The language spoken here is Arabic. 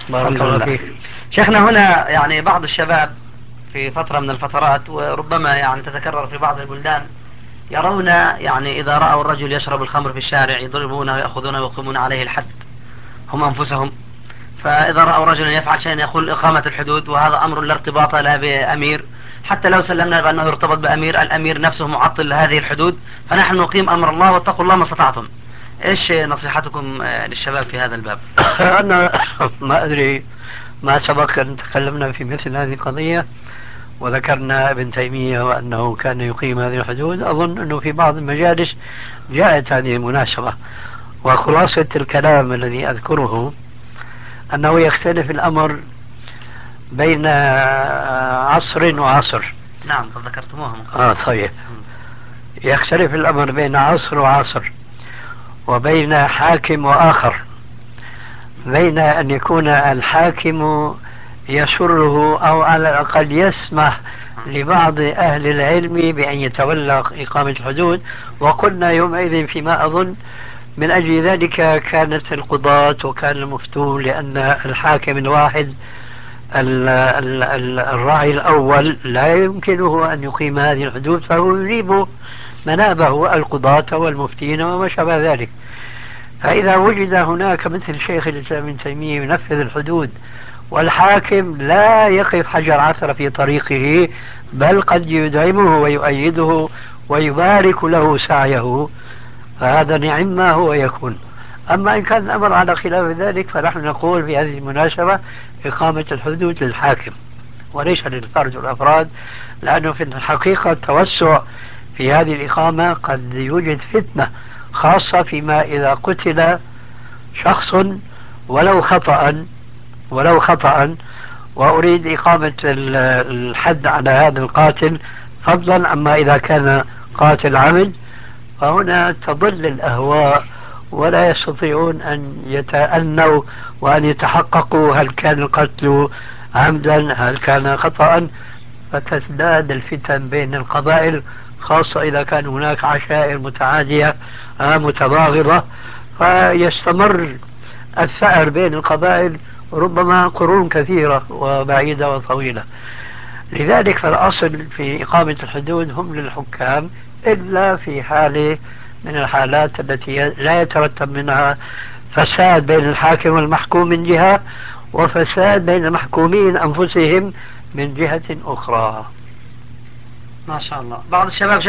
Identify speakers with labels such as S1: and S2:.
S1: بارك
S2: الحمد
S1: الله
S2: لله.
S1: فيك. شيخنا، هنا يعني بعض الشباب في فترة من الفترات، وربما يعني تتكرر في بعض البلدان، يرون يعني إذا رأوا الرجل يشرب الخمر في الشارع يضربونه ويأخذونه ويقيمون عليه الحد هم أنفسهم. فإذا رأوا رجلا يفعل شيئا يقول إقامة الحدود، وهذا أمر لا ارتباط له بأمير. حتى لو سلمنا بأنه يرتبط بأمير، الأمير نفسه معطل لهذه الحدود، فنحن نقيم أمر الله واتقوا الله ما استطعتم. إيش نصيحتكم للشباب في هذا الباب؟
S2: أنا ما أدري ما سبق أن تكلمنا في مثل هذه القضية وذكرنا ابن تيمية وأنه كان يقيم هذه الحدود. أظن أنه في بعض المجالس جاءت هذه المناسبة، وخلاصة الكلام الذي أذكره أنه يختلف الأمر بين عصر وعصر.
S1: نعم، قد ذكرتموها من قبل.
S2: طيب. يختلف الأمر بين عصر وعصر، وبين حاكم وآخر. بين أن يكون الحاكم يسره أو على الأقل يسمح لبعض أهل العلم بأن يتولى إقامة الحدود. وقلنا يومئذ فيما أظن من أجل ذلك كانت القضاة وكان المفتون، لأن الحاكم الواحد الراعي الأول لا يمكنه أن يقيم هذه الحدود، فهو يجيب منابه القضاة والمفتين وما شابه ذلك. فإذا وجد هناك مثل شيخ الإسلام ابن تيمية ينفذ الحدود والحاكم لا يقف حجر عثرة في طريقه، بل قد يدعمه ويؤيده ويبارك له سعيه، فهذا نعم ما هو يكون. أما إن كان الأمر على خلاف ذلك فنحن نقول في هذه المناسبة إقامة الحدود للحاكم وليس للفرد والأفراد، لأنه في الحقيقة التوسع في هذه الإقامة قد يوجد فتنة، خاصة فيما إذا قتل شخص ولو خطأ ولو خطأ، وأريد إقامة الحد على هذا القاتل، فضلا أما إذا كان قاتل عمد، فهنا تضل الأهواء ولا يستطيعون أن يتأنوا وأن يتحققوا هل كان القتل عمدا هل كان خطأ، فتزداد الفتن بين القبائل، خاصة إذا كان هناك عشائر متعادية متباغضة، فيستمر الثأر بين القبائل ربما قرون كثيرة وبعيدة وطويلة. لذلك فالأصل في إقامة الحدود هم للحكام، إلا في حالة من الحالات التي لا يترتب منها فساد بين الحاكم والمحكوم من جهة، وفساد بين المحكومين أنفسهم من جهة أخرى.
S1: ما شاء الله. بعض الشباب